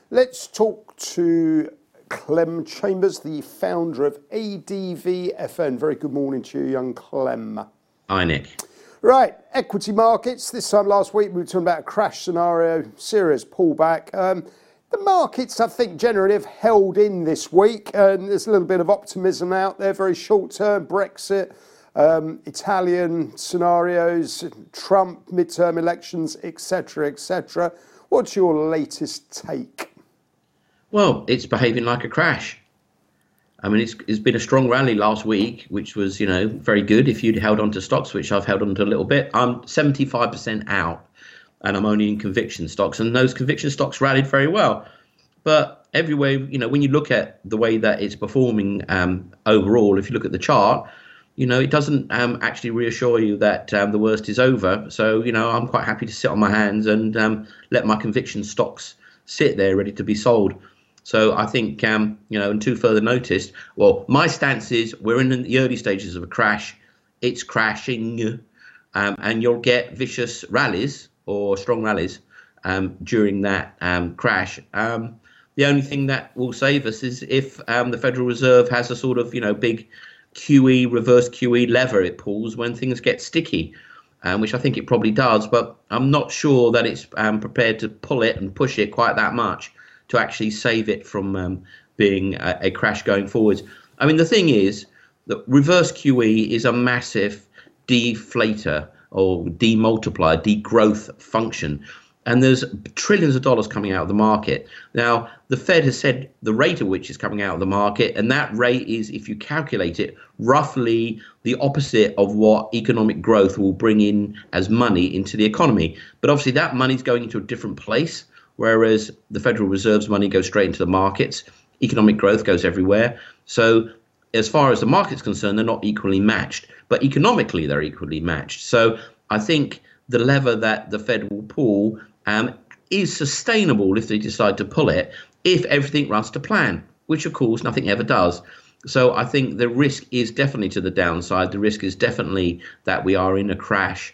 Let's talk to Clem Chambers, the founder of ADVFN. Very good morning to you, young Clem. Hi, Nick. Right, equity markets. This time last week we were talking about a crash scenario, serious pullback. The markets, I think, generally have held in this week. There's a little bit of optimism out there, very short term, Brexit, Italian scenarios, Trump, midterm elections, etc., etc. What's your latest take? Well, it's behaving like a crash. I mean, it's been a strong rally last week, which was, very good if you'd held on to stocks, which I've held on to a little bit. I'm 75% out, and I'm only in conviction stocks, and those conviction stocks rallied very well. But everywhere, when you look at the way that it's performing overall, if you look at the chart, it doesn't actually reassure you that the worst is over. So, I'm quite happy to sit on my hands and let my conviction stocks sit there ready to be sold. So I think, until further notice, well, my stance is we're in the early stages of a crash. It's crashing, and you'll get vicious rallies or strong rallies during that crash. The only thing that will save us is if the Federal Reserve has a sort of, big QE, reverse QE lever it pulls when things get sticky, which I think it probably does. But I'm not sure that it's prepared to pull it and push it quite that much to actually save it from being a crash going forwards. I mean, the thing is that reverse QE is a massive deflator or demultiplier, degrowth function. And there's trillions of dollars coming out of the market. Now, the Fed has said the rate at which is coming out of the market, and that rate is, if you calculate it, roughly the opposite of what economic growth will bring in as money into the economy. But obviously that money's going into a different place, whereas the Federal Reserve's money goes straight into the markets. Economic growth goes everywhere. So as far as the market's concerned, they're not equally matched. But economically, they're equally matched. So I think the lever that the Fed will pull is sustainable if they decide to pull it, if everything runs to plan, which, of course, nothing ever does. So I think the risk is definitely to the downside. The risk is definitely that we are in a crash,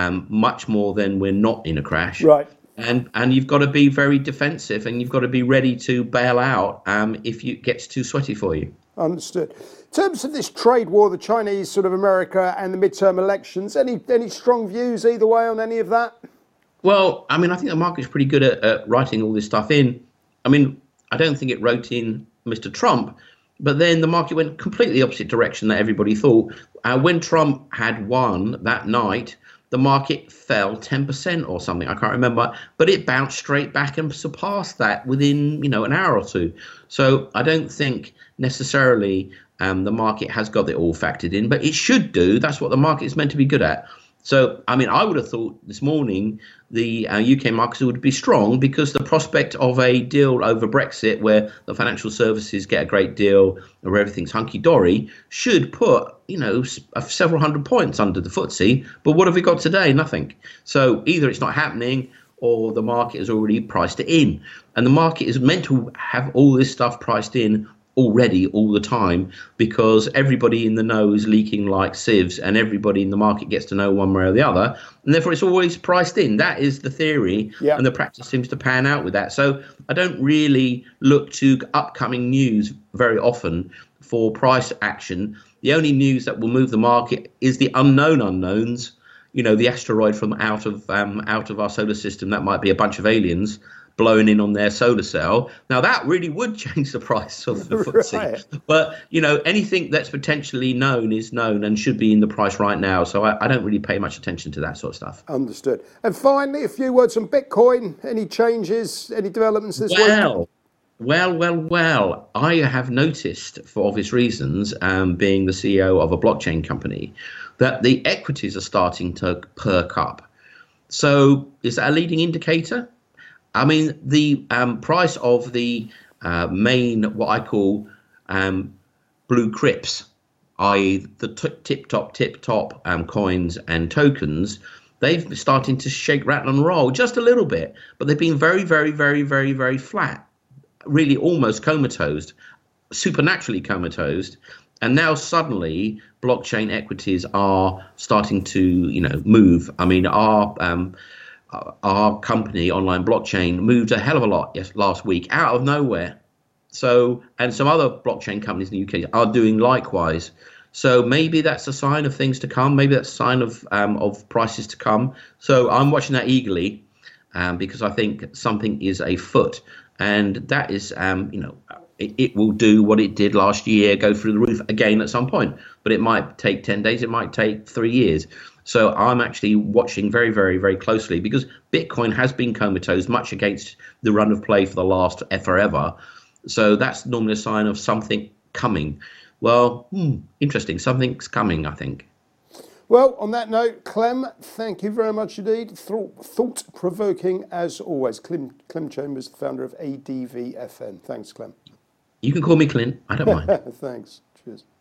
much more than we're not in a crash. Right. And you've got to be very defensive, and you've got to be ready to bail out if it gets too sweaty for you. Understood. In terms of this trade war, the Chinese, sort of America, and the midterm elections, any strong views either way on any of that? Well, I mean, I think the market's pretty good at writing all this stuff in. I mean, I don't think it wrote in Mr. Trump, but then the market went completely the opposite direction that everybody thought. When Trump had won that night, the market fell 10% or something. I can't remember, but it bounced straight back and surpassed that within, an hour or two. So I don't think necessarily the market has got it all factored in, but it should do. That's what the market is meant to be good at. So, I mean, I would have thought this morning the UK markets would be strong because the prospect of a deal over Brexit where the financial services get a great deal, where everything's hunky-dory, should put, several hundred points under the FTSE. But what have we got today? Nothing. So either it's not happening or the market has already priced it in. And the market is meant to have all this stuff priced in already all the time because everybody in the know is leaking like sieves and everybody in the market gets to know one way or the other, and therefore it's always priced in. That is the theory. And the practice seems to pan out with that. So I don't really look to upcoming news very often for price action. The only news that will move the market is the unknown unknowns, the asteroid from out of our solar system that might be a bunch of aliens blowing in on their solar cell. Now that really would change the price of the FTSE. Right. But, anything that's potentially known is known and should be in the price right now. So I don't really pay much attention to that sort of stuff. Understood. And finally, a few words on Bitcoin. Any changes, any developments this week? Well, I have noticed, for obvious reasons, being the CEO of a blockchain company, that the equities are starting to perk up. So is that a leading indicator? I mean, the price of the main, what I call blue crips, i.e. the tip-top coins and tokens, they've been starting to shake, rattle and roll just a little bit, but they've been very, very, very, very, very flat, really almost comatose, supernaturally comatose. And now suddenly blockchain equities are starting to, move. I mean, our our company, Online Blockchain, moved a hell of a lot last week out of nowhere. So, and some other blockchain companies in the UK are doing likewise. So maybe that's a sign of things to come. Maybe that's a sign of prices to come. So I'm watching that eagerly, because I think something is afoot, and that is, it will do what it did last year, go through the roof again at some point. But it might take 10 days. It might take 3 years. So I'm actually watching very, very, very closely, because Bitcoin has been comatose, much against the run of play for the last forever. So that's normally a sign of something coming. Well, interesting. Something's coming, I think. Well, on that note, Clem, thank you very much indeed. Thought-provoking as always. Clem Chambers, the founder of ADVFN. Thanks, Clem. You can call me Clint. I don't mind. Thanks. Cheers.